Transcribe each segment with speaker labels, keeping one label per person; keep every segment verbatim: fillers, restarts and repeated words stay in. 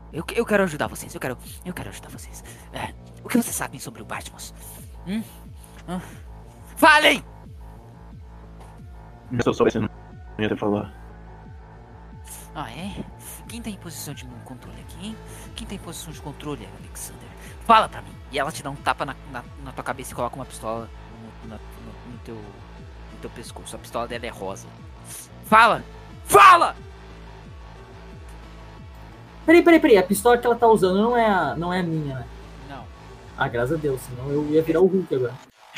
Speaker 1: Eu, eu quero ajudar vocês, eu quero, eu quero ajudar vocês. É, o que vocês sabem sobre o Batmos? Hum? Hum? Falem!
Speaker 2: Se eu soubesse, eu não ia ter falado.
Speaker 1: Ah, é? Quem tá em posição de controle aqui, hein? Quem tá em posição de controle, Alexander? Fala pra mim. E ela te dá um tapa na, na, na tua cabeça e coloca uma pistola no, na, no, no, teu, no teu pescoço. A pistola dela é rosa. Fala! Fala!
Speaker 3: Peraí, peraí, peraí. A pistola que ela tá usando não é a, não é a minha, né?
Speaker 1: Não.
Speaker 3: Ah, graças a Deus. Senão eu ia virar o Hulk agora.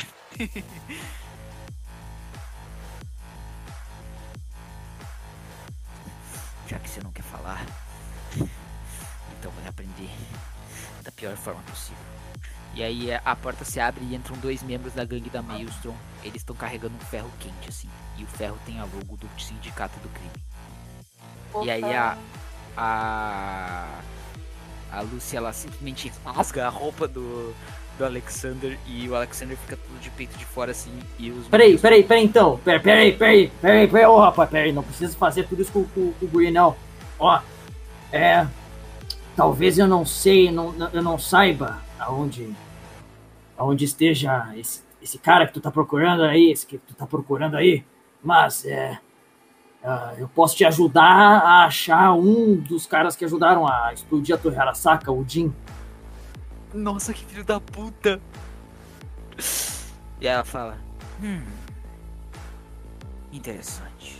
Speaker 1: Já que você não quer falar, então vai aprender da pior forma possível. E aí a porta se abre e entram dois membros da gangue da Maelstrom. Eles estão carregando um ferro quente assim. E o ferro tem a logo do Sindicato do Crime.
Speaker 4: Opa.
Speaker 1: E aí a a a Lucy, ela simplesmente rasga a roupa do do Alexander e o Alexander fica tudo de peito de fora assim. E os
Speaker 3: Peraí, peraí, peraí então. Peraí, peraí, peraí, peraí, peraí, ô rapaz, peraí, não precisa fazer tudo isso com, com, com o guri, não. Ó, é. Talvez eu não sei, não, eu não saiba aonde. aonde esteja esse, esse cara que tu tá procurando aí, esse que tu tá procurando aí, mas é. Uh, eu posso te ajudar a achar um dos caras que ajudaram a explodir a Torre Arasaka, o Jin.
Speaker 1: Nossa, que filho da puta! E ela fala: Hum. Interessante.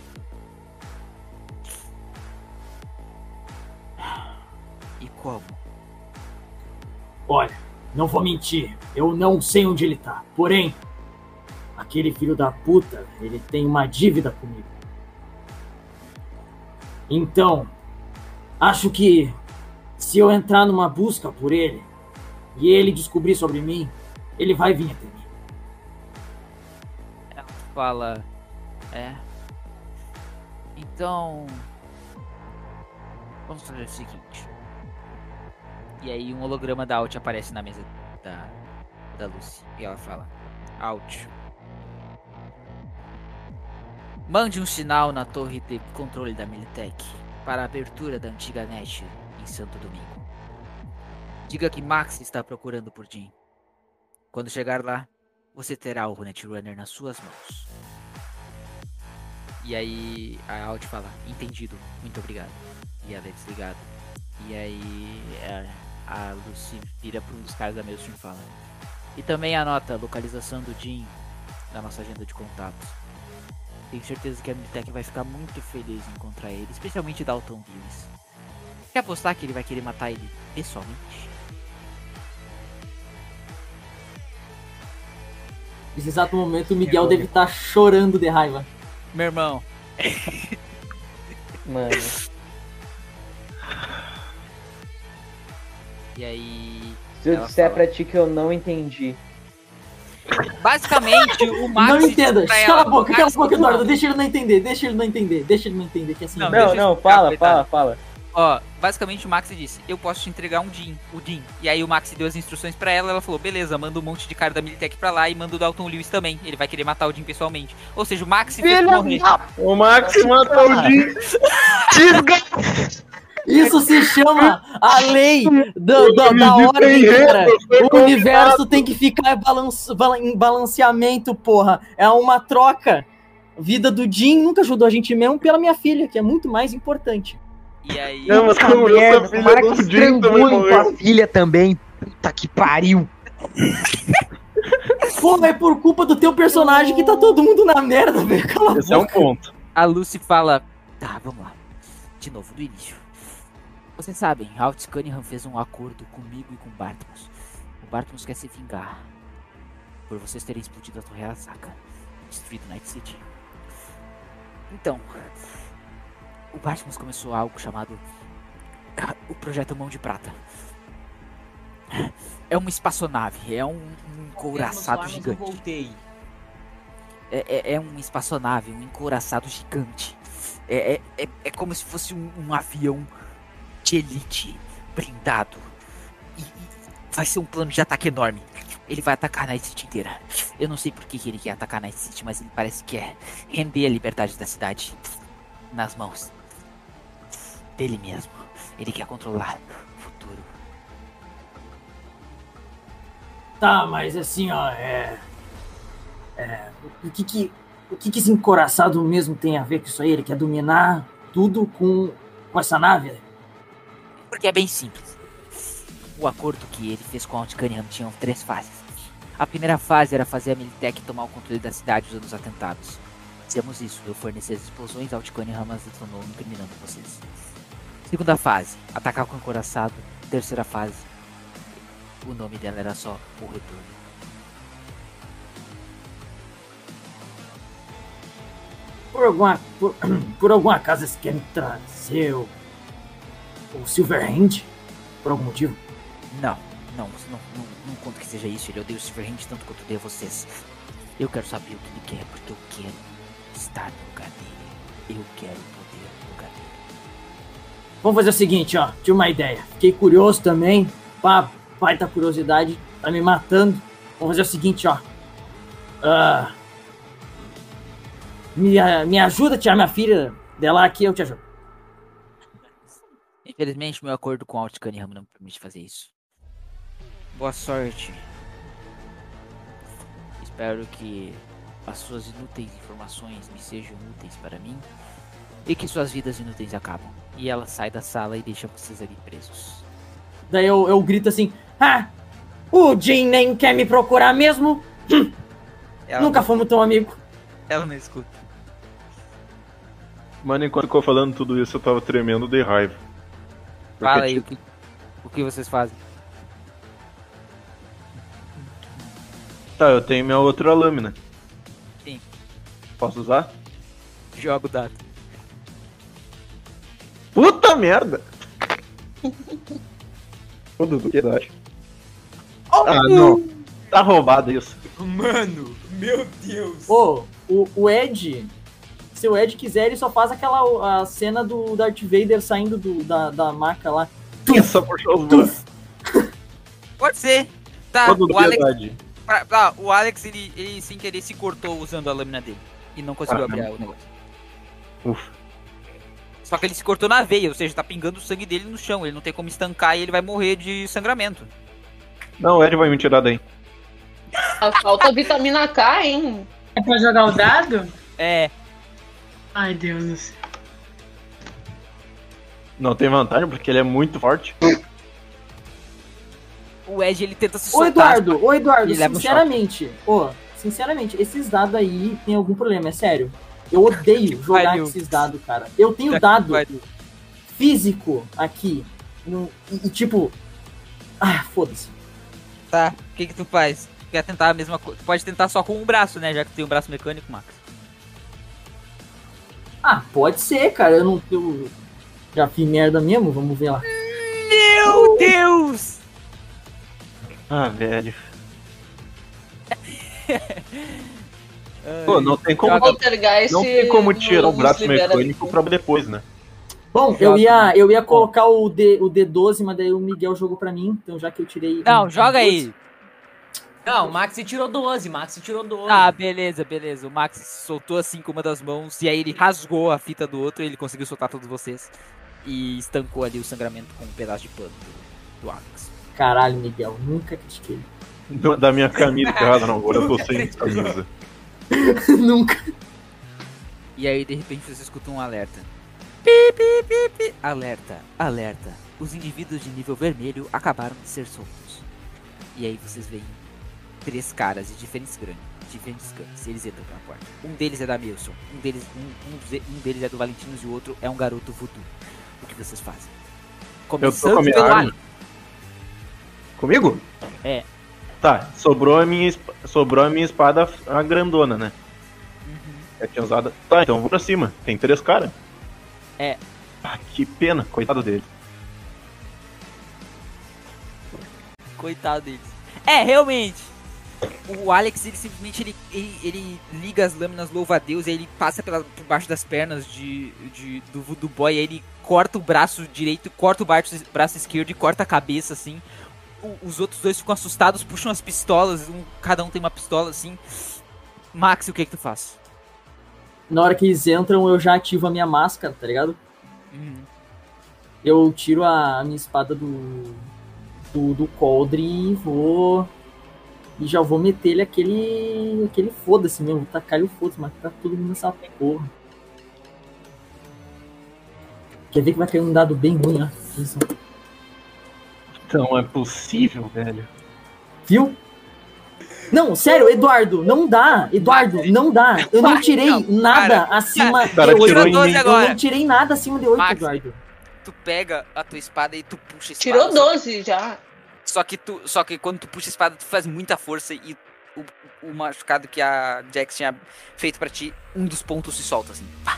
Speaker 1: E como?
Speaker 3: Olha, não vou mentir, eu não sei onde ele tá. Porém, aquele filho da puta, ele tem uma dívida comigo. Então, acho que se eu entrar numa busca por ele e ele descobrir sobre mim, ele vai vir até mim.
Speaker 1: Ela fala: É. Então, vamos fazer o seguinte. E aí um holograma da Alt aparece na mesa da, da Lucy. E ela fala: Alt, mande um sinal na torre de controle da Militech para a abertura da antiga net em Santo Domingo. Diga que Max está procurando por Jim. Quando chegar lá, você terá o Netrunner nas suas mãos. E aí a Alt fala: entendido, muito obrigado. E ela é desligada. E aí a, a Lucy vira para um dos caras da Maelstrom e fala: e também anota a localização do Jim na nossa agenda de contatos. Tenho certeza que a Militech vai ficar muito feliz em encontrar ele, especialmente Dalton Lewis. Quer apostar que ele vai querer matar ele pessoalmente?
Speaker 3: Nesse exato momento, o Miguel deve estar chorando de raiva.
Speaker 1: Meu irmão.
Speaker 4: Mano.
Speaker 1: E aí...
Speaker 4: Se eu
Speaker 1: ela
Speaker 4: disser
Speaker 1: fala-
Speaker 4: pra ti que eu não entendi.
Speaker 1: Basicamente, o Max...
Speaker 3: Não entenda,
Speaker 1: disse pra
Speaker 3: cala
Speaker 1: ela,
Speaker 3: a boca,
Speaker 1: o
Speaker 3: cala a
Speaker 1: Max-
Speaker 3: boca, Eduardo, deixa ele não entender, deixa ele não entender, deixa ele não entender, que assim...
Speaker 1: Não,
Speaker 4: Não,
Speaker 1: deixa eu
Speaker 4: não,
Speaker 1: explicar,
Speaker 4: fala,
Speaker 1: coitado.
Speaker 4: fala, fala.
Speaker 1: Ó, basicamente o Max disse: eu posso te entregar um Jim, o Jim. E aí o Max deu as instruções pra ela, ela falou: beleza, manda um monte de cara da Militech pra lá e manda o Dalton Lewis também. Ele vai querer matar o Jim pessoalmente. Ou seja, o Max fez
Speaker 4: Filha
Speaker 1: morrer.
Speaker 4: da...
Speaker 2: O Max matou o Jim.
Speaker 3: Isso se chama a lei do, do, da
Speaker 2: Ele
Speaker 3: ordem,
Speaker 2: tem
Speaker 3: cara.
Speaker 2: reto, foi
Speaker 3: O universo tem que ficar balance, bala- em balanceamento, porra. É uma troca. A vida do Jim nunca ajudou a gente mesmo pela minha filha, que é muito mais importante.
Speaker 1: E aí.
Speaker 2: Não, mas
Speaker 4: Puta
Speaker 2: como
Speaker 4: merda,
Speaker 2: essa filha
Speaker 4: tomara
Speaker 2: do
Speaker 4: que
Speaker 2: Jim também
Speaker 4: estrangulem
Speaker 2: morreu.
Speaker 4: tua filha também. Puta que pariu.
Speaker 3: Porra, é por culpa do teu personagem que tá todo mundo na merda, velho. Cala a
Speaker 2: Esse é um
Speaker 3: boca.
Speaker 2: ponto.
Speaker 1: A Lucy fala: tá, vamos lá. De novo, do início. Vocês sabem, Alt Cunningham fez um acordo comigo e com Bartmus. O Bartmus quer se vingar por vocês terem explodido a Torre Arasaka, destruído Night City. Então, o Bartmus começou algo chamado o Projeto Mão de Prata. É uma espaçonave, é um, um encouraçado gigante.
Speaker 5: Voltei.
Speaker 1: É, é, é uma espaçonave, um encouraçado gigante. É, é, é, é como se fosse um, um avião de elite, blindado. E, e vai ser um plano de ataque enorme. Ele vai atacar a Night City inteira. Eu não sei por que, que ele quer atacar a Night City, mas ele parece que quer render a liberdade da cidade nas mãos dele mesmo. Ele quer controlar o
Speaker 3: Tá, mas assim, ó, é... é o que que, o que que esse encoraçado mesmo tem a ver com isso aí? Ele quer dominar tudo com, com essa nave?
Speaker 1: Porque é bem simples. O acordo que ele fez com a Alticanium tinha três fases. A primeira fase era fazer a Militech tomar o controle da cidade usando os atentados. Fizemos isso, eu forneci as explosões, a Alticanium Ramas detonou, incriminando vocês. Segunda fase, atacar com o encoraçado. Terceira fase, o nome dela era só O Retorno.
Speaker 3: Por alguma, por, por alguma acaso eles querem trazer o, o Silverhand? Por algum motivo?
Speaker 1: Não, não, você não, não, não conta que seja isso. Ele odeia o Silverhand tanto quanto odeia vocês. Eu quero saber o que ele quer, porque eu quero estar no lugar dele. Eu quero poder no lugar dele.
Speaker 3: Vamos fazer o seguinte, ó. Tive uma ideia. Fiquei curioso também. Pá, pai tá curiosidade. Tá me matando. Vamos fazer o seguinte, ó. Uh, me, me ajuda a tirar minha filha dela aqui, eu te ajudo.
Speaker 1: Infelizmente, meu acordo com o Alticanium não me permite fazer isso. Boa sorte. Espero que as suas inúteis informações me sejam úteis para mim e que suas vidas inúteis acabam. E ela sai da sala e deixa vocês ali presos.
Speaker 3: Daí eu, eu grito assim: ah, o Jim nem quer me procurar mesmo? Hum, nunca
Speaker 1: não...
Speaker 3: fomos tão amigos.
Speaker 1: Ela não escuta.
Speaker 2: Mano, enquanto ficou falando tudo isso, eu tava tremendo de raiva. Porque,
Speaker 1: Fala aí,
Speaker 2: tipo,
Speaker 1: o que, o que vocês fazem?
Speaker 2: Tá, eu tenho minha outra lâmina.
Speaker 1: Sim.
Speaker 2: Posso usar?
Speaker 1: Joga o dado.
Speaker 2: Puta merda! Ô, Dudu, que idade? Ah, não. Tá roubado isso.
Speaker 5: Mano, meu Deus.
Speaker 3: Ô, o, o Ed, se o Ed quiser, ele só faz aquela a cena do Darth Vader saindo do, da, da maca lá.
Speaker 2: Só puxou os braços.
Speaker 1: Pode ser. Tá,
Speaker 2: Ô, Dudu,
Speaker 1: o Alex,
Speaker 2: piedade.
Speaker 1: pra- tá, o Alex ele, ele sem querer se cortou usando a lâmina dele. E não conseguiu
Speaker 2: Ah,
Speaker 1: abrir
Speaker 2: não.
Speaker 1: o negócio.
Speaker 2: Ufa.
Speaker 1: Só que ele se cortou na veia, ou seja, tá pingando o sangue dele no chão. Ele não tem como estancar e ele vai morrer de sangramento.
Speaker 2: Não, o Ed vai me tirar daí.
Speaker 6: A falta vitamina K, hein?
Speaker 7: É pra jogar o dado?
Speaker 1: É,
Speaker 7: Ai, Deus do céu.
Speaker 2: Não tem vantagem, porque ele é muito forte.
Speaker 1: o Ed ele tenta se
Speaker 3: Ô
Speaker 1: soltar.
Speaker 3: Eduardo, ô Eduardo,
Speaker 1: Ele leva um
Speaker 3: sinceramente, ô, sinceramente, esses dados aí tem algum problema, é sério. Eu odeio jogar
Speaker 1: pariu.
Speaker 3: esses dados, cara. Eu tenho
Speaker 1: Já que
Speaker 3: dado
Speaker 1: vai-
Speaker 3: físico aqui. no- e, e, tipo. Ah, foda-se.
Speaker 1: Tá, o que que tu faz? Quer tentar a mesma coisa? Tu pode tentar só com um braço, né? Já que tu tem um braço mecânico, Max.
Speaker 3: Ah, pode ser, cara. Eu não. Eu já fiz merda mesmo, vamos ver lá.
Speaker 1: Meu Deus!
Speaker 2: Ah, velho. Pô, não tem como,
Speaker 6: Poltergeist.
Speaker 2: não tem como tirar o
Speaker 6: nos
Speaker 2: braço
Speaker 6: libera-
Speaker 2: mecânico pra depois, né?
Speaker 3: Bom, eu ia, eu ia colocar o, D, o D doze, mas daí o Miguel jogou pra mim, então já que eu tirei.
Speaker 1: Não,
Speaker 3: um-
Speaker 1: joga aí.
Speaker 5: Não, o Maxi tirou doze, Maxi tirou doze.
Speaker 1: Ah, beleza, beleza. O Max se soltou assim com uma das mãos e aí ele rasgou a fita do outro e ele conseguiu soltar todos vocês. E estancou ali o sangramento com um pedaço de pano do, do Alex.
Speaker 3: Caralho, Miguel, nunca critiquei.
Speaker 2: Do- Da minha camisa errada, não. Agora eu tô sem camisa.
Speaker 3: Nunca.
Speaker 1: E aí, de repente, você escuta um alerta. Pi, pi, pi, pi. Alerta, alerta. Os indivíduos de nível vermelho acabaram de ser soltos. E aí vocês veem três caras de diferentes grandes, diferentes gangues. Eles entram pela porta. Um deles é da Milson, um deles, um, um, ze- um deles é do Valentinos e o outro é um garoto voodoo. O que vocês fazem?
Speaker 2: Eu tô com a
Speaker 1: Começando
Speaker 2: minha
Speaker 1: pelo
Speaker 2: arma.
Speaker 1: Alex.
Speaker 2: Comigo?
Speaker 1: É.
Speaker 2: Tá, sobrou a minha, esp- sobrou a minha espada, a grandona, né?
Speaker 1: Uhum.
Speaker 2: Eu tinha usado. Tá, então eu vou pra cima. Tem três caras?
Speaker 1: É.
Speaker 2: Ah, que pena, coitado dele.
Speaker 1: Coitado deles. É, realmente. O Alex, ele simplesmente ele, ele, ele liga as lâminas louva-a-Deus e aí ele passa pela, por baixo das pernas de, de, do Voodoo Boy. Aí ele corta o braço direito, corta o braço, braço esquerdo e corta a cabeça, assim. O- os outros dois ficam assustados, puxam as pistolas. Um, cada um tem uma pistola, assim. Max, o que que tu faz?
Speaker 3: Na hora que eles entram, eu já ativo a minha máscara, tá ligado?
Speaker 1: Uhum.
Speaker 3: Eu tiro a, a minha espada do, do, do coldre e vou E já vou meter ele aquele. aquele foda-se mesmo. Vou tacar ele o foda-se, mas tá todo mundo nessa porra. Quer ver que vai cair um dado bem ruim, ó. Isso.
Speaker 2: Então é possível, velho.
Speaker 3: Viu? Não, sério, Eduardo, não dá. Eduardo, não dá. Eu não tirei
Speaker 5: Não,
Speaker 3: nada
Speaker 5: cara,
Speaker 3: acima de
Speaker 2: cara,
Speaker 3: oito.
Speaker 2: tirou
Speaker 3: Eu
Speaker 2: em
Speaker 5: doze
Speaker 2: mim.
Speaker 5: agora.
Speaker 3: não tirei nada acima de oito,
Speaker 5: Max.
Speaker 3: Eduardo.
Speaker 5: Tu pega a tua espada e tu puxa a espada.
Speaker 6: Tirou
Speaker 5: só-
Speaker 6: doze já.
Speaker 5: Só que, tu, só que quando tu puxa a espada, tu faz muita força e o, o machucado que a Jax tinha feito pra ti, um dos pontos se solta assim. Pá.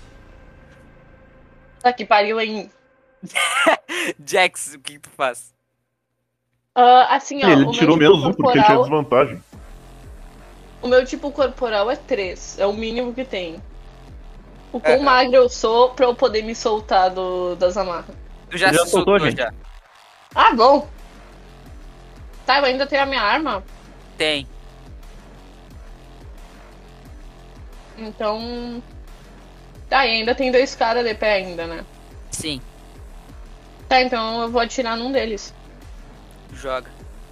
Speaker 6: Tá que pariu, hein?
Speaker 5: Jax, o que tu faz?
Speaker 6: Ah, assim, ó.
Speaker 2: Ele
Speaker 6: o
Speaker 2: tirou
Speaker 6: meu tipo
Speaker 2: menos um porque ele tinha
Speaker 6: corporal-
Speaker 2: desvantagem.
Speaker 6: O meu tipo corporal é três. É o mínimo que tem. O quão
Speaker 5: É, é.
Speaker 6: magro eu sou pra eu poder me soltar do, das amarras.
Speaker 5: Tu já,
Speaker 2: Já
Speaker 5: se
Speaker 2: soltou,
Speaker 5: soltou
Speaker 2: gente?
Speaker 5: já?
Speaker 6: Ah, bom. Tá, eu ainda tenho a minha arma.
Speaker 5: Tem.
Speaker 6: Então. Tá, e ainda tem dois caras de pé ainda, né?
Speaker 5: Sim,
Speaker 6: Tá, então eu vou atirar num deles.
Speaker 5: joga.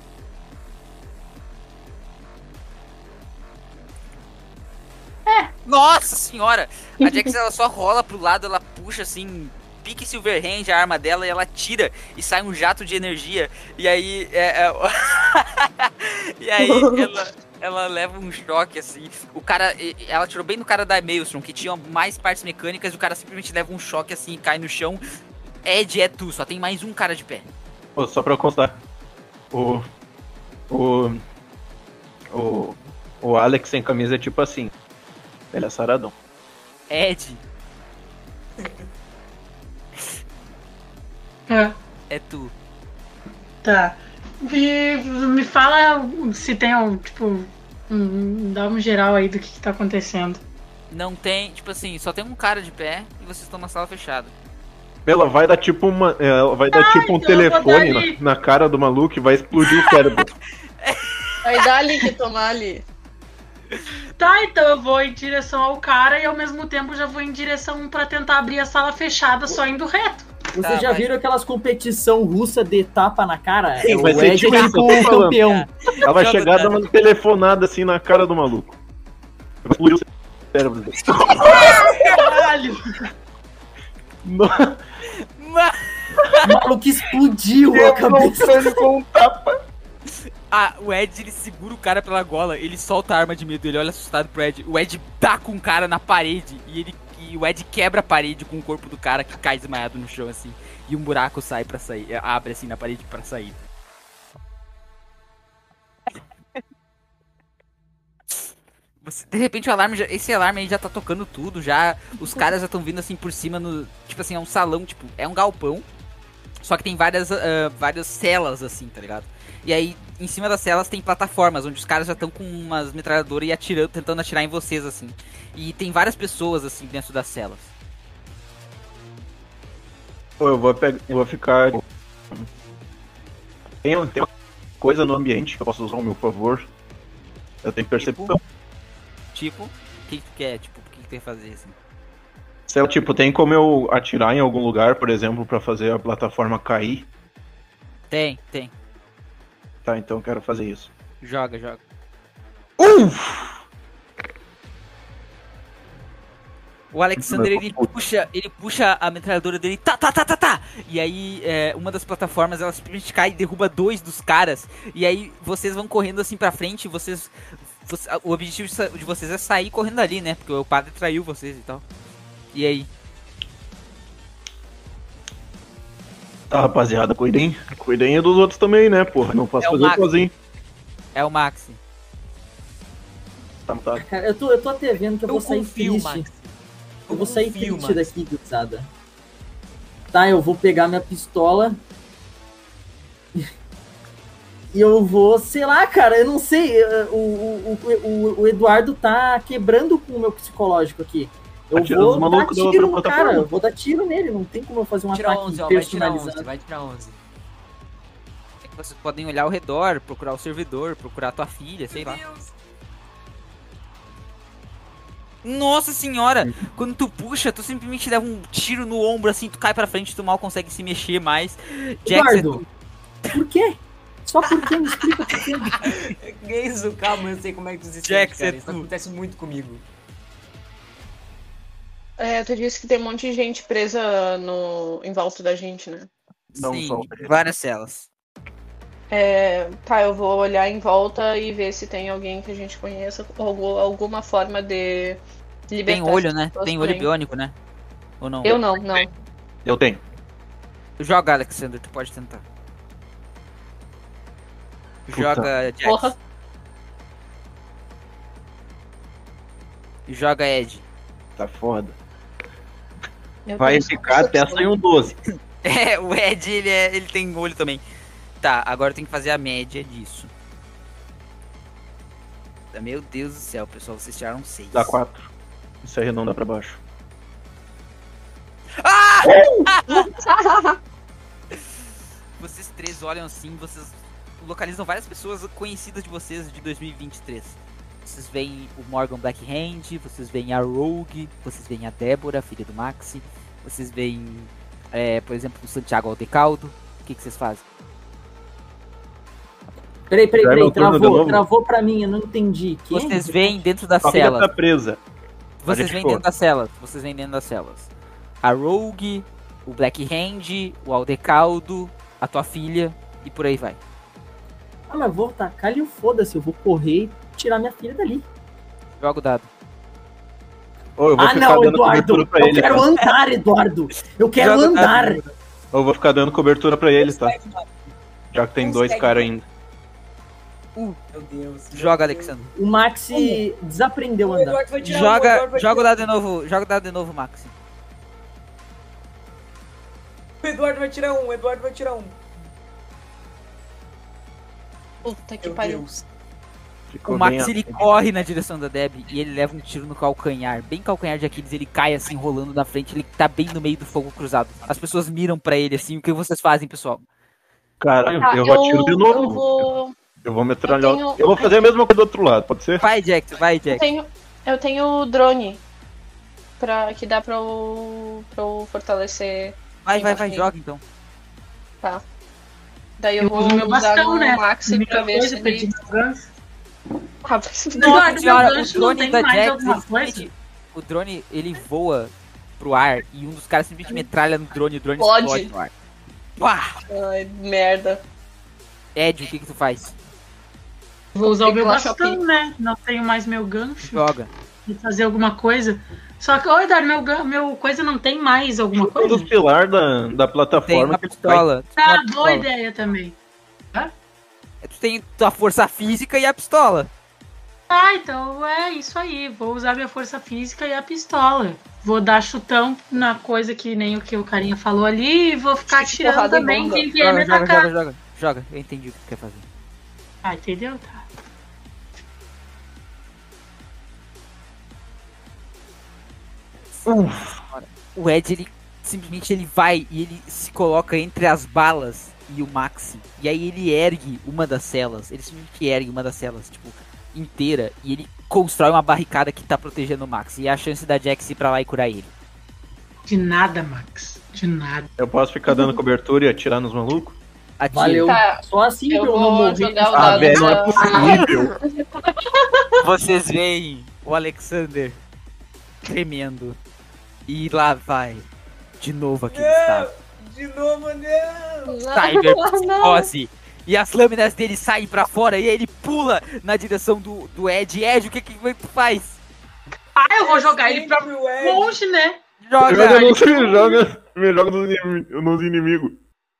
Speaker 5: É. Nossa senhora! A Jax ela só rola pro lado, ela puxa assim, pique Silverhand a arma dela e ela tira e sai um jato de energia. E aí. É, é... e aí ela, ela leva um choque assim. O cara. e- Ela tirou bem no cara da Maelstrom, que tinha mais partes mecânicas, e o cara simplesmente leva um choque assim e cai no chão. Ed, é tu, só tem mais um cara de pé.
Speaker 2: Pô, só pra constar. O. O. O. O Alex sem camisa é tipo assim. Ele é saradão.
Speaker 5: Ed,
Speaker 7: Ah,
Speaker 5: é tu.
Speaker 7: tá. Me, me fala se tem, um, tipo, um, dá um geral aí do que, que tá acontecendo.
Speaker 5: Não tem, tipo assim, só tem um cara de pé e vocês estão na sala fechada.
Speaker 2: Ela vai dar tipo uma. Ela vai dar tipo um
Speaker 7: então eu vou
Speaker 2: telefone
Speaker 7: dar ali.
Speaker 2: na, na cara do maluco e vai explodir o cérebro.
Speaker 6: Vai dar ali que tomar ali.
Speaker 7: Tá, então eu vou em direção ao cara e ao mesmo tempo já vou em direção pra tentar abrir a sala fechada só indo reto.
Speaker 3: Vocês
Speaker 5: Tá,
Speaker 3: já
Speaker 5: vai.
Speaker 3: viram aquelas competição russa de tapa na cara?
Speaker 2: Sim,
Speaker 3: É,
Speaker 2: vai
Speaker 3: o
Speaker 2: ser
Speaker 3: Ed
Speaker 2: tipo
Speaker 3: é
Speaker 2: isso,
Speaker 3: tipo
Speaker 2: eu tô
Speaker 3: o
Speaker 2: falando.
Speaker 3: campeão.
Speaker 2: Ela vai
Speaker 5: Joga,
Speaker 2: chegar
Speaker 5: cara.
Speaker 2: dando uma telefonada assim na cara do maluco. Vai explodir o cérebro dele.
Speaker 7: Caralho!
Speaker 2: No-
Speaker 5: Ma-
Speaker 3: O maluco explodiu a
Speaker 2: Eu
Speaker 3: cabeça.
Speaker 2: voltando com um tapa.
Speaker 5: Ah, o Ed, ele segura o cara pela gola, ele solta a arma de medo, ele olha assustado pro Ed. O Ed dá com o cara na parede e, ele, e o Ed quebra a parede com o corpo do cara que cai desmaiado no chão, assim. E um buraco sai pra sair, é, abre assim na parede pra sair. Você, de repente o alarme, já, esse alarme aí já tá tocando tudo, já os caras já estão vindo assim por cima no, tipo assim, é um salão, tipo, é um galpão, só que tem várias, ah, várias celas assim, tá ligado? E aí em cima das celas tem plataformas onde os caras já estão com umas metralhadoras e atirando, tentando atirar em vocês assim. E tem várias pessoas assim dentro das celas.
Speaker 2: Pô, eu vou, pegar, eu vou ficar. Tem, tem uma coisa no ambiente que eu posso usar ao meu favor. Eu tenho percepção.
Speaker 5: Tipo, o que que tu quer? Tipo, o que que tu quer fazer assim?
Speaker 2: Se eu, tipo, tem como eu atirar em algum lugar, por exemplo, pra fazer a plataforma cair.
Speaker 5: Tem, tem.
Speaker 2: Tá, então eu quero fazer isso.
Speaker 5: Joga, joga.
Speaker 2: Uf!
Speaker 5: O Alexander, ele puxa, ele puxa a metralhadora dele, tá, tá, tá, tá, tá. E aí, é, uma das plataformas, ela simplesmente cai e derruba dois dos caras. E aí, vocês vão correndo assim pra frente, vocês... você- o objetivo de sa- de vocês é sair correndo ali, né? Porque o padre traiu vocês e tal. E aí?
Speaker 2: Tá, rapaziada, cuidem. Cuidem dos outros também, né, porra? Não posso
Speaker 5: É o
Speaker 2: fazer
Speaker 5: Max.
Speaker 2: sozinho.
Speaker 5: É o Maxi.
Speaker 2: Tá, tá.
Speaker 3: Cara, eu tô, eu tô até vendo que eu,
Speaker 5: Eu
Speaker 3: vou sair
Speaker 5: confio,
Speaker 3: triste.
Speaker 5: Max.
Speaker 3: Eu vou sair
Speaker 5: confio,
Speaker 3: triste
Speaker 5: Max.
Speaker 3: daqui, gurizada. Tá, eu vou pegar minha pistola. E eu vou, sei lá, cara, eu não sei. eh, O, o, o, o Eduardo tá quebrando com o meu psicológico aqui. Eu
Speaker 2: Atira nos
Speaker 3: vou dar
Speaker 2: malucos da
Speaker 3: tiro,
Speaker 2: outra
Speaker 3: cara.
Speaker 2: plataforma.
Speaker 3: Eu vou dar tiro nele. Não tem como eu fazer um
Speaker 5: Vai tirar
Speaker 3: ataque
Speaker 5: onze, ó, vai tirar onze,
Speaker 3: personalizado.
Speaker 5: vai tirar onze. É que vocês podem olhar ao redor, procurar o servidor, procurar a tua filha, sei lá. Nossa senhora! Quando tu puxa, tu simplesmente leva um tiro no ombro assim, tu cai pra frente, tu mal consegue se mexer mais. Jax, é
Speaker 3: Eduardo, por quê? Só porque me explica por quê.
Speaker 8: Geizo, calma, eu sei como é que tu se
Speaker 5: Jack,
Speaker 8: sente, cara.
Speaker 5: é
Speaker 8: Isso
Speaker 5: tu.
Speaker 8: acontece muito comigo.
Speaker 6: É, tu disse que tem um monte de gente presa no... em volta da gente, né?
Speaker 2: Não
Speaker 5: Sim,
Speaker 2: só.
Speaker 5: várias celas.
Speaker 6: É, tá, eu vou olhar em volta e ver se tem alguém que a gente conheça, ou alguma forma de libertar
Speaker 5: Tem olho,
Speaker 6: essas
Speaker 5: né?
Speaker 6: pessoas
Speaker 5: Tem olho
Speaker 6: também.
Speaker 5: biônico, né? Ou não?
Speaker 6: Eu não, não.
Speaker 2: Eu tenho.
Speaker 5: Joga, Alexander, tu pode tentar. Joga Jax.
Speaker 6: Porra.
Speaker 5: Joga Ed.
Speaker 2: Tá foda.
Speaker 6: Eu
Speaker 2: Vai
Speaker 6: tenho só
Speaker 2: ficar até
Speaker 6: percepção.
Speaker 2: sair um doze.
Speaker 5: É, o Ed, ele, é, ele tem olho também. Tá, agora tem que fazer a média disso. Meu Deus do céu, pessoal, vocês tiraram seis.
Speaker 2: Dá quatro. Isso aí arredonda pra baixo.
Speaker 5: Vocês três olham assim, vocês localizam várias pessoas conhecidas de vocês de dois mil e vinte e três. Vocês veem o Morgan Blackhand, vocês veem a Rogue, vocês veem a Débora, filha do Maxi. Vocês veem, é, por exemplo, o Santiago Aldecaldo. O que, que vocês fazem?
Speaker 3: Peraí, peraí,
Speaker 2: Já é
Speaker 3: peraí,
Speaker 2: meu turno de
Speaker 3: travou,
Speaker 2: novo?
Speaker 3: travou pra mim, eu não entendi. Quem?
Speaker 5: Vocês veem dentro das
Speaker 2: A filha
Speaker 5: celas.
Speaker 2: tá presa.
Speaker 5: Vocês
Speaker 2: gente
Speaker 5: vêm
Speaker 2: ficou.
Speaker 5: dentro das celas. Vocês vêm dentro das celas. A Rogue, o Blackhand, o Aldecaldo, a tua filha e por aí vai.
Speaker 3: Ah, mas vou tacar ali o foda-se, eu vou correr e tirar minha filha dali.
Speaker 5: Joga o dado.
Speaker 2: Ô, eu vou
Speaker 3: Ah,
Speaker 2: ficar
Speaker 3: não,
Speaker 2: dando
Speaker 3: Eduardo,
Speaker 2: cobertura pra
Speaker 3: eu
Speaker 2: ele,
Speaker 3: quero
Speaker 2: tá?
Speaker 3: andar, Eduardo. Eu quero
Speaker 5: Joga o
Speaker 3: andar.
Speaker 5: dado.
Speaker 2: Eu vou ficar dando cobertura pra eles, tá?
Speaker 8: Consegue, mano.
Speaker 2: Já que tem
Speaker 8: Consegue,
Speaker 2: dois caras
Speaker 8: mano.
Speaker 2: ainda.
Speaker 8: Meu Deus.
Speaker 5: Joga,
Speaker 8: meu Deus.
Speaker 5: Alexandre.
Speaker 3: O Maxi desaprendeu a
Speaker 8: O
Speaker 3: andar.
Speaker 8: Eduardo vai tirar um, o
Speaker 5: Joga,
Speaker 8: Eduardo vai
Speaker 5: joga o
Speaker 8: tirar
Speaker 5: dado de novo. Joga o dado de novo, Maxi.
Speaker 8: um. O Eduardo vai tirar um, o Eduardo vai tirar um.
Speaker 6: Puta que
Speaker 8: Meu
Speaker 6: pariu.
Speaker 8: Deus.
Speaker 2: Ficou
Speaker 5: O Max
Speaker 2: bem-
Speaker 5: ele corre na direção da Deb e ele leva um tiro no calcanhar, bem calcanhar de Aquiles, ele cai assim rolando na frente, ele tá bem no meio do fogo cruzado. As pessoas miram pra ele assim, o que vocês fazem, pessoal?
Speaker 2: Caralho,
Speaker 6: Tá,
Speaker 2: eu atiro de novo.
Speaker 6: Eu vou.
Speaker 2: Eu vou metralhar.
Speaker 6: Eu tenho-
Speaker 2: Eu vou fazer a mesma coisa do outro lado, pode ser?
Speaker 5: Vai, Jax, vai,
Speaker 6: Eu
Speaker 5: Jax.
Speaker 6: tenho, eu tenho drone pra, que dá pra eu, pra eu fortalecer.
Speaker 5: Vai, vai, vai,
Speaker 6: Imagina.
Speaker 5: joga então.
Speaker 6: Tá. Daí eu,
Speaker 7: Eu
Speaker 6: vou
Speaker 7: uso meu
Speaker 6: usar
Speaker 7: bastão,
Speaker 6: no
Speaker 7: né?
Speaker 6: Maxi pra
Speaker 7: Primeira
Speaker 6: ver se
Speaker 7: coisa, perdi
Speaker 6: ele.
Speaker 7: meu gancho.
Speaker 6: Ah, mas-
Speaker 7: Eduardo,
Speaker 5: Senhora,
Speaker 7: meu
Speaker 5: o
Speaker 7: gancho não
Speaker 5: drone
Speaker 7: tem
Speaker 5: da
Speaker 7: mais
Speaker 5: Jax,
Speaker 7: alguma
Speaker 5: ele
Speaker 7: coisa?
Speaker 5: simplesmente- o drone, ele voa pro ar e um dos caras simplesmente metralha no drone, o drone
Speaker 6: Explode.
Speaker 5: explode no ar. Pá!
Speaker 6: Ai, merda.
Speaker 5: Ed, o que que tu faz?
Speaker 7: Vou usar
Speaker 6: Tem
Speaker 7: o meu
Speaker 6: que lá
Speaker 7: bastão,
Speaker 6: Shopee.
Speaker 7: né? Não tenho mais meu gancho.
Speaker 5: Joga.
Speaker 7: E fazer alguma coisa. Só que, ô Eduardo, meu, gan- meu coisa não tem mais alguma
Speaker 2: Um
Speaker 7: coisa?
Speaker 2: dos pilares da, da
Speaker 5: Tem
Speaker 2: plataforma
Speaker 5: uma
Speaker 2: que ele vai.
Speaker 5: pistola. Tu tem
Speaker 7: Tá,
Speaker 5: uma
Speaker 7: boa
Speaker 5: pistola.
Speaker 7: ideia também.
Speaker 5: Tu tem tua força física e a pistola.
Speaker 7: Ah, então é isso aí. Vou usar minha força física e a pistola. Vou dar chutão na coisa que nem o que o carinha falou ali e vou ficar
Speaker 6: Chute,
Speaker 7: tirando
Speaker 6: porrada e
Speaker 7: também
Speaker 6: bomba.
Speaker 7: quem vier me
Speaker 5: Joga, joga,
Speaker 7: atacar.
Speaker 5: joga, joga. Joga, eu entendi o que tu quer fazer.
Speaker 7: Ah, entendeu? Tá.
Speaker 5: O Ed, ele simplesmente ele vai e ele se coloca entre as balas e o Maxi. E aí ele ergue uma das celas. Ele simplesmente ergue uma das celas, tipo, inteira. E ele constrói uma barricada que tá protegendo o Maxi. E a chance da Jax ir pra lá e curar ele.
Speaker 7: De nada, Max. De nada.
Speaker 2: Eu posso ficar dando cobertura e atirar nos malucos?
Speaker 5: Atira.
Speaker 3: Valeu.
Speaker 6: Tá,
Speaker 3: Só assim que
Speaker 6: eu
Speaker 3: eu não
Speaker 6: vou
Speaker 3: morri.
Speaker 6: jogar o
Speaker 2: Ah,
Speaker 6: dado
Speaker 2: velho, não é
Speaker 6: pra...
Speaker 2: possível.
Speaker 5: Vocês veem o Alexander tremendo. E lá vai. De novo aquele estado.
Speaker 8: De novo, não!
Speaker 5: Cyberpsicose. E as lâminas dele saem pra fora e ele pula na direção do, do Ed. Ed, o que que tu faz?
Speaker 7: Ah, eu vou jogar ele pra
Speaker 8: Sempre o Ed.
Speaker 7: longe, né?
Speaker 5: Joga!
Speaker 2: Joga nos, joga, me joga nos, inimi- nos inimigos.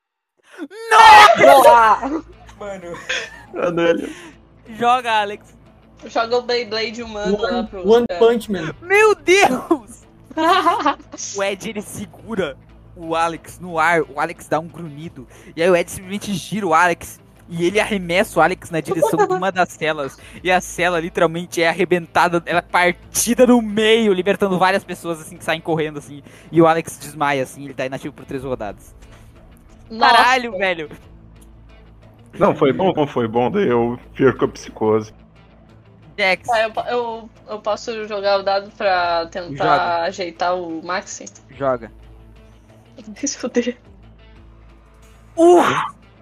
Speaker 8: Mano.
Speaker 2: Caralho.
Speaker 5: Joga, Alex!
Speaker 6: Joga o Beyblade humano lá
Speaker 3: One,
Speaker 6: pro.
Speaker 3: One Punch Man.
Speaker 5: Meu Deus! O Ed, ele segura o Alex no ar, o Alex dá um grunhido, e aí o Ed simplesmente gira o Alex, e ele arremessa o Alex na direção de uma das celas, e a cela literalmente é arrebentada, ela é partida no meio, libertando várias pessoas, assim, que saem correndo, assim, e o Alex desmaia, assim, ele tá inativo por três rodadas.
Speaker 6: Nossa.
Speaker 5: Caralho, velho!
Speaker 2: Não, foi bom, não foi bom, daí eu perco a psicose.
Speaker 5: Jax,
Speaker 6: Tá, eu, eu, eu posso jogar o dado pra tentar
Speaker 5: Joga.
Speaker 6: ajeitar o Maxi?
Speaker 5: joga.
Speaker 6: Vai se fuder.
Speaker 5: Uh!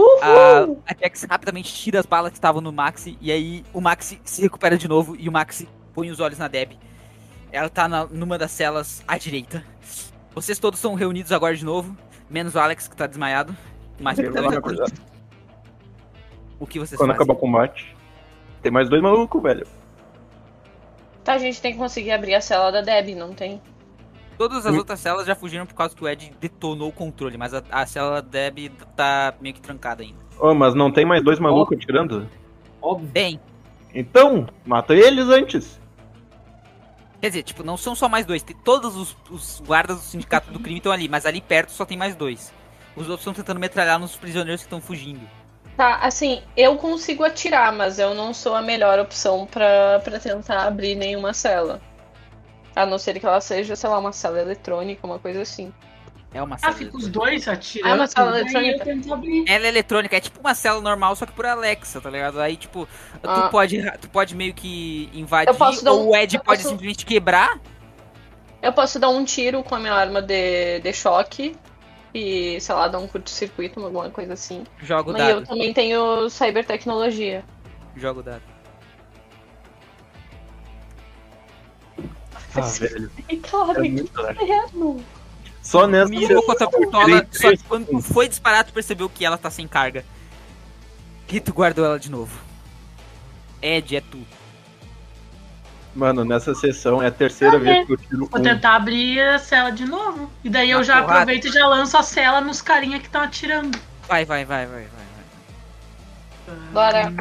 Speaker 5: A,
Speaker 6: Uhul!
Speaker 5: a Jax rapidamente tira as balas que estavam no Maxi. E aí o Maxi se recupera de novo. E o Maxi põe os olhos na Deb. Ela tá na, numa das celas à direita. Vocês todos estão reunidos agora de novo. Menos o Alex que tá desmaiado. Mas
Speaker 2: Ele vai acordar.
Speaker 5: o que vocês
Speaker 2: Quando
Speaker 5: fazem?
Speaker 2: acabar o combate. Tem mais dois malucos, velho.
Speaker 6: Tá, a gente tem que conseguir abrir a cela da Deb, não tem?
Speaker 5: Todas as
Speaker 2: Hum.
Speaker 5: outras celas já fugiram por causa que o Ed detonou o controle. Mas a, a cela da Deb tá meio que trancada ainda.
Speaker 2: Oh, mas não tem mais dois malucos atirando?
Speaker 3: Óbvio.
Speaker 5: Bem,
Speaker 2: Então, mata eles antes.
Speaker 5: quer dizer, tipo, não são só mais dois. Tem, todos os, os guardas do sindicato do crime estão ali. Mas ali perto só tem mais dois. Os outros estão tentando metralhar nos prisioneiros que estão fugindo.
Speaker 6: Tá, assim, eu consigo atirar, mas eu não sou a melhor opção pra, pra tentar abrir nenhuma cela. A não ser que ela seja, sei lá, uma cela eletrônica, uma coisa assim.
Speaker 5: É uma
Speaker 7: Ah,
Speaker 5: cela.
Speaker 7: fica os
Speaker 5: eletrônica.
Speaker 7: dois atirando.
Speaker 6: Ah, mas fala
Speaker 7: daí
Speaker 6: eletrônica.
Speaker 7: eu tento abrir.
Speaker 5: Ela é eletrônica, é tipo uma cela normal, só que por Alexa, tá ligado? Aí, tipo,
Speaker 6: Ah.
Speaker 5: tu, pode, tu pode meio que invadir,
Speaker 6: Eu posso dar
Speaker 5: ou
Speaker 6: um-
Speaker 5: o Ed
Speaker 6: eu
Speaker 5: pode
Speaker 6: posso-
Speaker 5: simplesmente quebrar.
Speaker 6: Eu posso dar um tiro com a minha arma de, de choque e, sei lá, dar um curto-circuito, alguma coisa assim.
Speaker 5: Joga o
Speaker 6: Mas eu
Speaker 5: dado.
Speaker 6: também tenho cybertecnologia.
Speaker 5: Joga o dado.
Speaker 2: Ah, velho.
Speaker 6: Ai, cara,
Speaker 2: É
Speaker 6: que
Speaker 2: muito legal.
Speaker 6: inferno!
Speaker 2: Só nessa.
Speaker 5: Mirou com a tua pistola,
Speaker 2: tirei
Speaker 5: só que
Speaker 2: três
Speaker 5: quando tu
Speaker 2: segundos.
Speaker 5: foi disparar, tu percebeu que ela tá sem carga. E tu guardou ela de novo. Ed, é tu.
Speaker 2: Mano, nessa sessão é a terceira vez que eu tiro
Speaker 7: Vou
Speaker 2: um.
Speaker 7: tentar abrir a cela de novo. E daí eu
Speaker 5: Na
Speaker 7: já
Speaker 5: porrada.
Speaker 7: aproveito e já lanço a cela nos carinha que estão atirando.
Speaker 5: Vai, vai, vai, vai, vai. vai.
Speaker 6: Bora.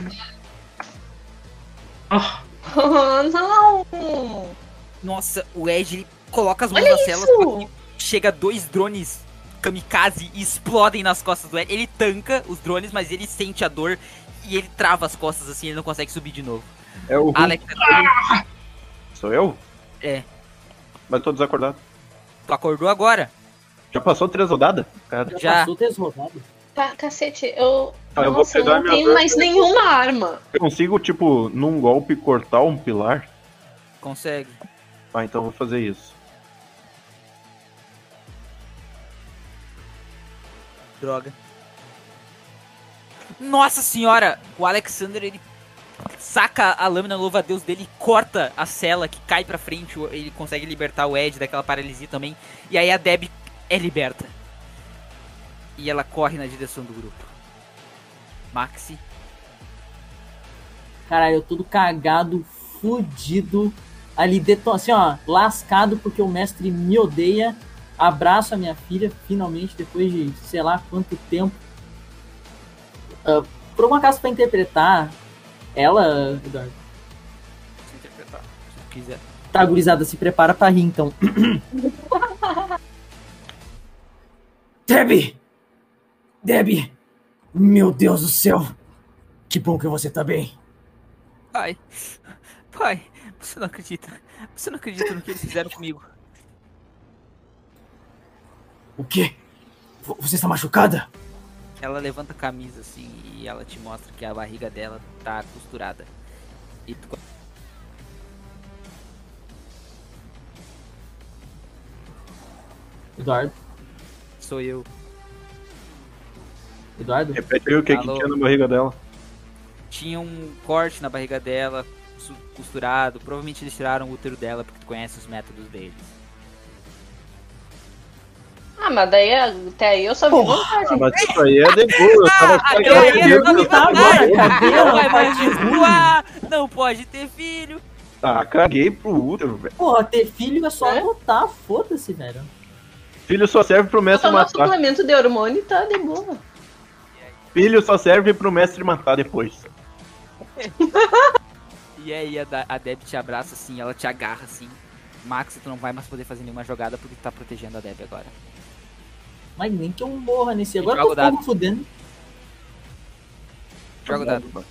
Speaker 7: Oh,
Speaker 6: Não!
Speaker 5: Nossa, o Ed ele coloca as mãos
Speaker 6: Olha
Speaker 5: na cela,
Speaker 6: isso!
Speaker 5: só que chega dois drones kamikaze e explodem nas costas do Ed. Ele tanca os drones, mas ele sente a dor e ele trava as costas assim, ele não consegue subir de novo.
Speaker 2: É o Hulk.
Speaker 5: Alex, tu
Speaker 2: Sou eu?
Speaker 5: É.
Speaker 2: Mas tô desacordado.
Speaker 5: acordou agora?
Speaker 2: Já passou três rodadas? Cara.
Speaker 3: Já,
Speaker 5: Já.
Speaker 3: passou três rodadas.
Speaker 6: Tá, cacete, eu.
Speaker 2: Ah, eu vou
Speaker 6: Nossa, eu
Speaker 2: pegar
Speaker 6: não
Speaker 2: minha
Speaker 6: tenho mais
Speaker 2: arma.
Speaker 6: nenhuma arma.
Speaker 2: Eu consigo, tipo, num golpe cortar um pilar?
Speaker 5: Consegue.
Speaker 2: Ah, então eu vou fazer isso.
Speaker 5: Droga. Nossa senhora! O Alexander, ele saca a lâmina louva-a-Deus dele e corta a cela que cai pra frente. Ele consegue libertar o Ed daquela paralisia também. E aí a Deb é liberta. E ela corre na direção do grupo. Maxi.
Speaker 3: Caralho, eu todo cagado, fudido, ali, deton... assim, ó, lascado porque o mestre me odeia. Abraço a minha filha, finalmente, depois de sei lá quanto tempo. Uh, por uma acaso pra interpretar ela, Eduardo.
Speaker 5: Se interpretar, se tu quiser.
Speaker 3: Tá, gurizada, se prepara pra rir, então. Debbie! Debbie! Meu Deus do céu! Que bom que você tá bem.
Speaker 5: Pai. Pai, você não acredita. Você não acredita no que eles fizeram comigo.
Speaker 3: O quê? V- Você está machucada?
Speaker 5: Ela levanta a camisa assim e ela te mostra que a barriga dela tá costurada. E tu...
Speaker 3: Eduardo?
Speaker 5: Sou eu.
Speaker 3: Eduardo?
Speaker 2: Repete aí o que, que
Speaker 5: Alô?
Speaker 2: tinha na barriga dela.
Speaker 5: Tinha um corte na barriga dela, su- costurado. Provavelmente eles tiraram o útero dela porque tu conhece os métodos deles.
Speaker 6: Ah, mas daí até aí eu só vi vantagem.
Speaker 2: Ah, mas isso aí é de boa. Eu tava
Speaker 5: Ah,
Speaker 2: cagando
Speaker 5: aí é
Speaker 2: medo
Speaker 5: só
Speaker 2: que eu tava
Speaker 3: agora,
Speaker 2: morrendo.
Speaker 3: cabelo,
Speaker 5: Não vai mais
Speaker 3: parte ruim.
Speaker 5: menstruar, não pode ter filho.
Speaker 2: Ah, caguei pro útero, velho.
Speaker 3: Porra, ter filho é só
Speaker 6: É?
Speaker 3: adotar, foda-se, velho.
Speaker 2: Filho só serve pro
Speaker 6: Eu
Speaker 2: mestre
Speaker 6: tomar
Speaker 2: matar.
Speaker 6: suplemento de hormônio e tá de boa.
Speaker 2: Filho só serve pro mestre matar depois.
Speaker 5: E aí a, Da- a Deb te abraça assim, ela te agarra assim. Max, tu não vai mais poder fazer nenhuma jogada porque tu tá protegendo a Deb agora.
Speaker 3: Mas nem que eu morra nesse.
Speaker 5: E
Speaker 3: Agora eu
Speaker 5: joga o
Speaker 3: tô
Speaker 5: dado.
Speaker 3: fogo fudendo.
Speaker 5: Joga o dado.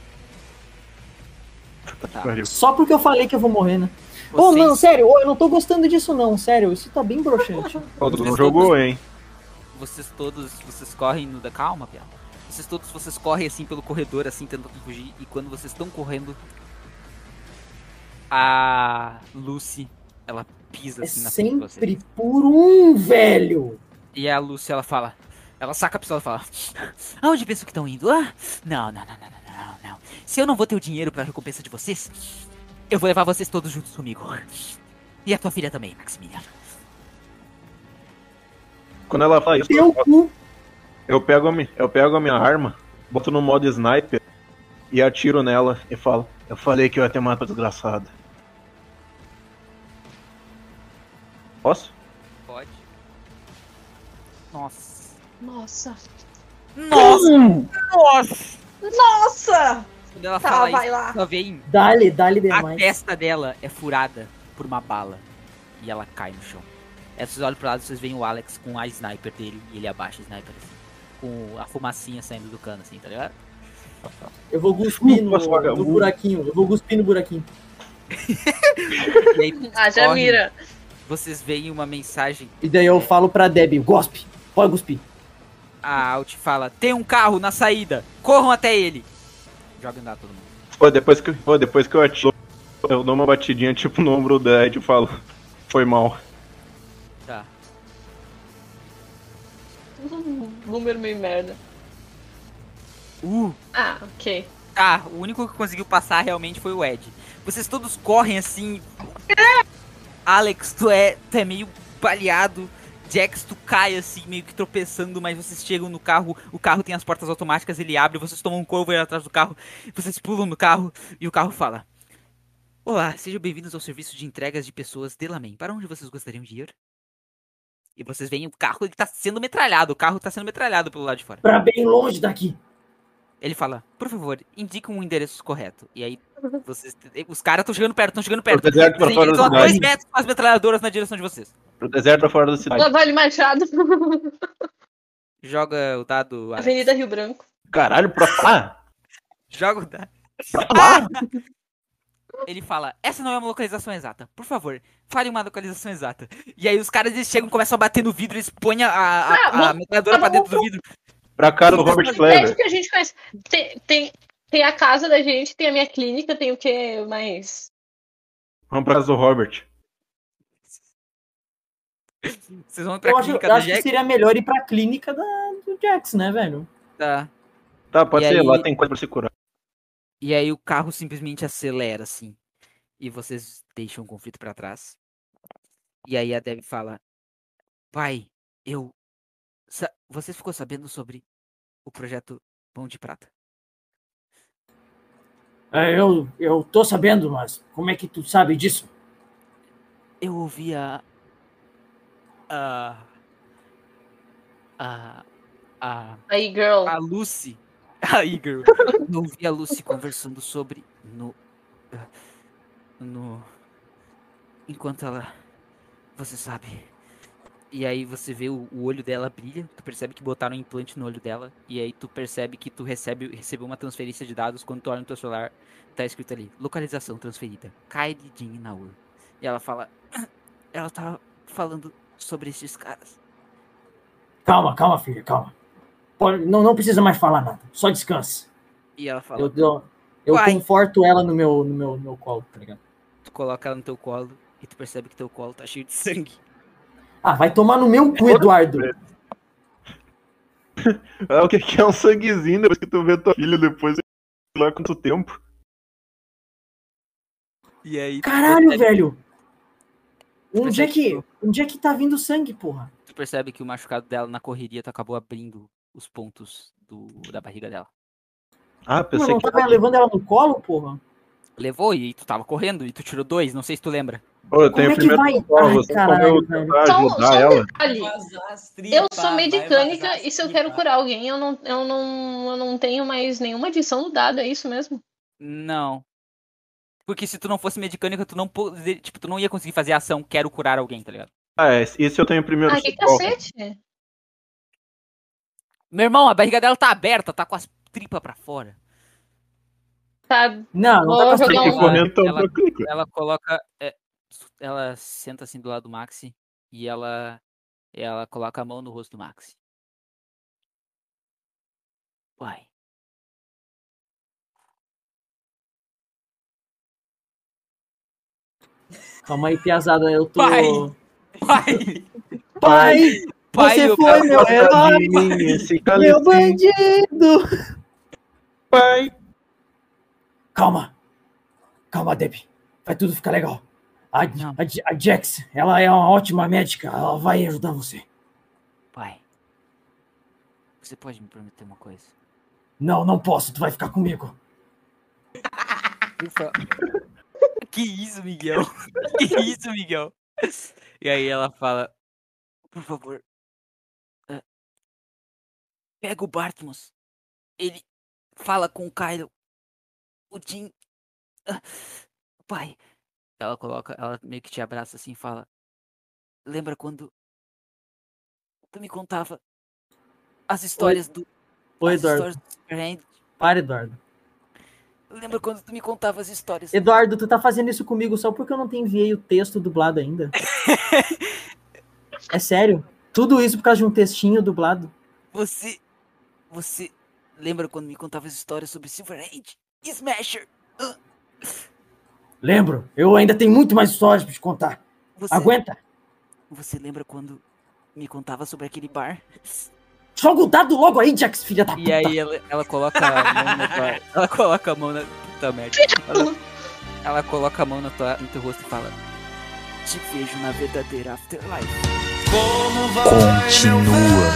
Speaker 5: Tá.
Speaker 2: Pariu.
Speaker 3: Só porque eu falei que eu vou morrer, né? Ô, não,
Speaker 5: Vocês-
Speaker 3: sério, ô, eu não tô gostando disso não, sério. Isso tá bem broxante.
Speaker 2: Ó, tu não
Speaker 5: Vocês
Speaker 2: jogou,
Speaker 5: todos-
Speaker 2: hein?
Speaker 5: Vocês todos, vocês correm no da calma, Pia. Vocês todos, vocês correm assim pelo corredor, assim, tentando fugir. E quando vocês estão correndo, a Lucy, ela pisa
Speaker 3: É
Speaker 5: assim na frente de vocês.
Speaker 3: sempre por um, velho.
Speaker 5: E a Lucy, ela fala:
Speaker 1: Ela saca a pistola e fala: aonde pensam que estão indo? Ah, não, não, não, não, não, não, não. Se eu não vou ter o dinheiro pra recompensa de vocês, eu vou levar vocês todos juntos comigo. E a tua filha também, Maximiliano.
Speaker 2: Quando ela fala isso,
Speaker 3: Teu
Speaker 2: eu,
Speaker 3: cu.
Speaker 2: eu, pego a, mi- eu pego a minha arma, boto no modo sniper e atiro nela e falo: eu falei que eu ia ter matado desgraçado. Posso?
Speaker 1: Pode. Nossa.
Speaker 6: Nossa.
Speaker 1: Nossa! Nossa!
Speaker 6: Nossa!
Speaker 1: Quando ela
Speaker 6: Tá,
Speaker 1: fala
Speaker 6: vai
Speaker 1: isso,
Speaker 6: lá.
Speaker 1: só vem.
Speaker 3: Dá-lhe, dá-lhe
Speaker 1: A
Speaker 3: demais.
Speaker 1: testa dela é furada por uma bala. E ela cai no chão. Aí vocês olham pro lado e vocês veem o Alex com a sniper dele. E ele abaixa a sniper assim. Com a fumacinha saindo do cano assim, tá ligado?
Speaker 3: Eu vou cuspir no,
Speaker 2: Nossa,
Speaker 3: no
Speaker 2: vagabundo.
Speaker 3: buraquinho. Eu vou cuspir no buraquinho.
Speaker 1: E aí,
Speaker 6: Ah, já
Speaker 1: correm,
Speaker 6: mira.
Speaker 1: vocês veem uma mensagem.
Speaker 3: E daí eu falo pra Debbie, gospe. Pode cuspir.
Speaker 1: A Alt fala: tem um carro na saída. Corram até ele. Joga em dado todo mundo.
Speaker 2: Pô, depois que, pô, depois que eu atiro, eu dou uma batidinha tipo no ombro da Ed e falo: foi mal.
Speaker 1: Tá.
Speaker 6: Número meio merda.
Speaker 1: Uh.
Speaker 6: Ah, ok.
Speaker 1: Tá, o único que conseguiu passar realmente foi o Ed. Vocês todos correm assim. Alex, tu é, tu é meio baleado. Jax, tu cai assim, meio que tropeçando, mas vocês chegam no carro. O carro tem as portas automáticas, ele abre, vocês tomam um cover atrás do carro. Vocês pulam no carro e o carro fala: olá, sejam bem-vindos ao serviço de entregas de pessoas Delaman. Para onde vocês gostariam de ir? E vocês veem o carro, ele tá sendo metralhado. O carro tá sendo metralhado pelo lado de fora.
Speaker 3: Pra bem longe daqui.
Speaker 1: Ele fala: por favor, indica um endereço correto. E aí, vocês. Os caras estão chegando perto, estão chegando perto.
Speaker 2: Pro deserto pra
Speaker 1: Vocês
Speaker 2: fora da
Speaker 1: estão a dois
Speaker 2: cidade.
Speaker 1: metros com as metralhadoras na direção de vocês.
Speaker 2: Pro deserto pra fora da cidade.
Speaker 6: Lavalho Machado.
Speaker 1: Joga o dado. Alex.
Speaker 6: Avenida Rio Branco.
Speaker 2: Caralho, pra lá?
Speaker 1: Joga o dado.
Speaker 2: Pra lá?
Speaker 1: Ele fala: essa não é uma localização exata. Por favor, fale uma localização exata. E aí os caras eles chegam, começam a bater no vidro, eles põem a, a,
Speaker 6: Ah,
Speaker 1: a
Speaker 6: vamos-
Speaker 1: metralhadora pra
Speaker 6: vamos-
Speaker 1: dentro do vidro.
Speaker 2: Pra cara do Robert
Speaker 6: Prédio
Speaker 2: Flair.
Speaker 6: que a gente conhece. Tem, tem, tem a casa da gente, tem a minha clínica, tem o que mais?
Speaker 2: Vamos pra casa do Robert.
Speaker 1: Vocês vão pra
Speaker 3: Eu acho,
Speaker 1: clínica
Speaker 3: eu
Speaker 1: do
Speaker 3: acho que
Speaker 1: Jack.
Speaker 3: seria melhor ir pra clínica da, do Jax, né, velho?
Speaker 1: Tá.
Speaker 2: Tá, pode
Speaker 1: E
Speaker 2: ser,
Speaker 1: aí-
Speaker 2: lá tem coisa pra se curar.
Speaker 1: E aí o carro simplesmente acelera, assim. E vocês deixam o conflito pra trás. E aí a Debbie fala: pai, eu... sa- Você ficou sabendo sobre o projeto Pão de Prata?
Speaker 3: É, eu, eu tô sabendo, mas como é que tu sabe disso?
Speaker 1: Eu ouvi a... A... A... A...
Speaker 6: Aí, girl.
Speaker 1: A Lucy... A Igor. Eu ouvi a Lucy conversando sobre... No... No... Enquanto ela... Você sabe... E aí você vê o, o olho dela brilha, tu percebe que botaram um implante no olho dela, e aí tu percebe que tu recebe, recebeu uma transferência de dados, quando tu olha no teu celular, tá escrito ali, localização transferida, Kylie Jean Naur. E ela fala, ela tava falando sobre esses caras.
Speaker 3: Calma, calma, filha, calma. Pode- não, não precisa mais falar nada, só descanse.
Speaker 1: E ela fala,
Speaker 3: Eu, dou- eu
Speaker 1: Uai.
Speaker 3: conforto ela no meu, no, meu, no meu colo, tá ligado?
Speaker 1: tu coloca ela no teu colo, e tu percebe que teu colo tá cheio de sangue.
Speaker 3: Ah, vai tomar no meu cu, Eduardo.
Speaker 2: É o que que é um sanguezinho depois que tu vê tua filha depois de sei lá quanto tempo.
Speaker 1: E aí tu
Speaker 3: Caralho,
Speaker 1: percebe-
Speaker 3: velho. Onde é
Speaker 1: percebe
Speaker 3: que, onde é que tá vindo sangue, porra?
Speaker 1: Tu percebe que o machucado dela na correria, tu acabou abrindo os pontos do, da barriga dela.
Speaker 2: Ah,
Speaker 3: Pô,
Speaker 2: pensei
Speaker 3: não
Speaker 2: que.
Speaker 3: tava levando ela no colo, porra?
Speaker 1: Levou e tu tava correndo e tu tirou dois, não sei se tu lembra.
Speaker 2: Ô, eu
Speaker 3: Como
Speaker 2: tenho
Speaker 3: é que
Speaker 2: primeiro
Speaker 3: vai?
Speaker 2: socorro,
Speaker 3: Ai,
Speaker 2: você
Speaker 3: caralho,
Speaker 2: como eu
Speaker 3: velho.
Speaker 2: tentar
Speaker 6: Só, um-
Speaker 2: ajudar
Speaker 6: só um
Speaker 2: ela.
Speaker 6: detalhe.
Speaker 8: Vazar as tripas,
Speaker 6: Eu sou
Speaker 8: vai
Speaker 6: medicânica
Speaker 8: vazar as
Speaker 6: e se eu quero
Speaker 8: tripas.
Speaker 6: curar alguém, eu não, eu não, eu não tenho mais nenhuma adição do dado, é isso mesmo?
Speaker 1: Não. Porque se tu não fosse medicânica, tu não poderia, tipo, tu não ia conseguir fazer a ação quero curar alguém, tá ligado?
Speaker 2: Ah, é, isso eu tenho primeiro
Speaker 6: Ah, que
Speaker 2: socorro.
Speaker 6: cacete!
Speaker 1: Meu irmão, a barriga dela tá aberta, tá com as tripas pra fora.
Speaker 6: Tá,
Speaker 3: Não, não
Speaker 6: Vou
Speaker 3: tá com as
Speaker 6: jogar
Speaker 2: Tem que
Speaker 6: um-
Speaker 2: correr então
Speaker 1: Ela-
Speaker 2: pra clínica.
Speaker 1: Ela coloca, é, ela senta assim do lado do Maxi e ela, ela coloca a mão no rosto do Maxi. Uai.
Speaker 3: Calma aí, piazada, eu tô...
Speaker 1: Pai! Pai!
Speaker 3: Pai!
Speaker 1: pai,
Speaker 3: Você
Speaker 1: meu
Speaker 3: foi
Speaker 1: pai.
Speaker 3: meu herói,
Speaker 2: Mim, esse
Speaker 3: meu
Speaker 2: calecinho,
Speaker 3: bandido.
Speaker 2: pai.
Speaker 3: Calma. Calma, Debbie. Vai tudo ficar legal. A,
Speaker 1: Não.
Speaker 3: a, a Jax, ela é uma ótima médica. Ela vai ajudar você.
Speaker 1: Pai, você pode me prometer uma coisa?
Speaker 3: Não, não posso. Tu vai ficar comigo.
Speaker 1: Ufa. Que isso, Miguel? Que isso, Miguel? E aí ela fala, por favor, é, pega o Bartmus. Ele fala com o Kylo. O Jim. ah, Pai. Ela coloca, ela meio que te abraça assim e fala, lembra quando tu me contava as histórias do.
Speaker 3: Oi,
Speaker 1: as
Speaker 3: Eduardo.
Speaker 1: histórias do Superhand?
Speaker 3: Para, Eduardo.
Speaker 1: Lembra quando tu me contava as histórias?
Speaker 3: Eduardo, tu tá fazendo isso comigo só porque eu não te enviei o texto dublado ainda. É sério. Tudo isso por causa de um textinho dublado.
Speaker 1: Você. Você lembra quando me contava as histórias sobre Silverhand? Smasher! Ah,
Speaker 3: Lembro. Eu ainda tenho muito mais histórias pra te contar.
Speaker 1: Você,
Speaker 3: Aguenta.
Speaker 1: você lembra quando me contava sobre aquele bar?
Speaker 3: Joga o dado logo aí, Jax, filha da puta.
Speaker 1: E aí ela, ela coloca a mão na tua. Ela coloca a mão na. Puta merda. Ela, ela coloca a mão na tua, no teu rosto e fala. Te vejo na verdadeira Afterlife.
Speaker 9: Continua.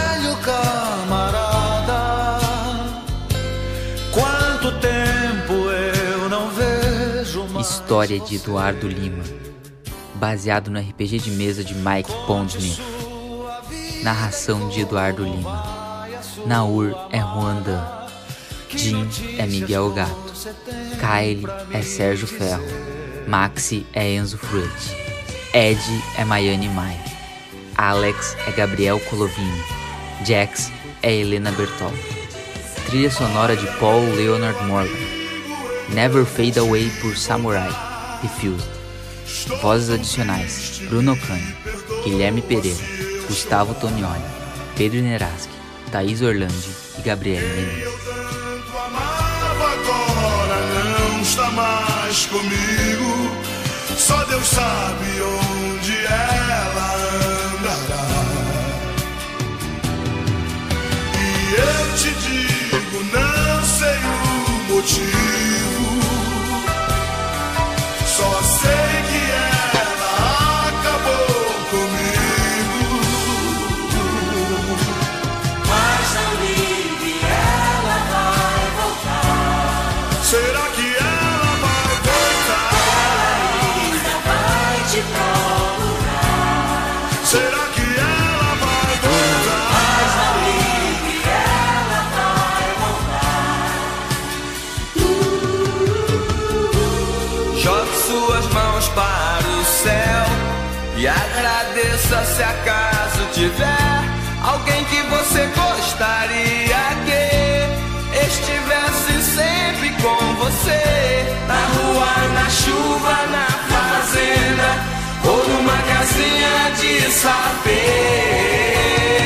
Speaker 10: Quanto tempo eu não vejo mais.
Speaker 1: História de Eduardo Lima. Baseado no R P G de mesa de Mike Pondsmith. Narração de Eduardo Lima. Naur é Ruandan. Jim é Miguel Gato. Kyle é Sérgio Ferro. Maxi é Enzo Frutti. Ed é Maiane Mai. Alex é Gabriel Colovini. Jax é Helena Bertol. Trilha sonora de Paul Leonard Morgan. Never Fade Away por Samurai. Refused. Vozes adicionais: Bruno Cani, Guilherme Pereira, Gustavo Tonioli, Pedro Neraski, Thaís Orlandi e Gabriele Menezes.
Speaker 10: Tanto amava, agora não está mais comigo. Só Deus sabe onde ela andará. E eu te digo, não sei o motivo. Só sei que ela acabou comigo. Mas não ligue, ela vai voltar. Será que ela vai voltar? Ela ainda vai te procurar. Será que ela vai voltar? Mas não ligue, ela vai voltar. Jogue suas mãos para o céu e agradeça se acaso tiver alguém que você gostaria que estivesse sempre com você. Na rua, na chuva, na fazenda ou numa casinha de sapê.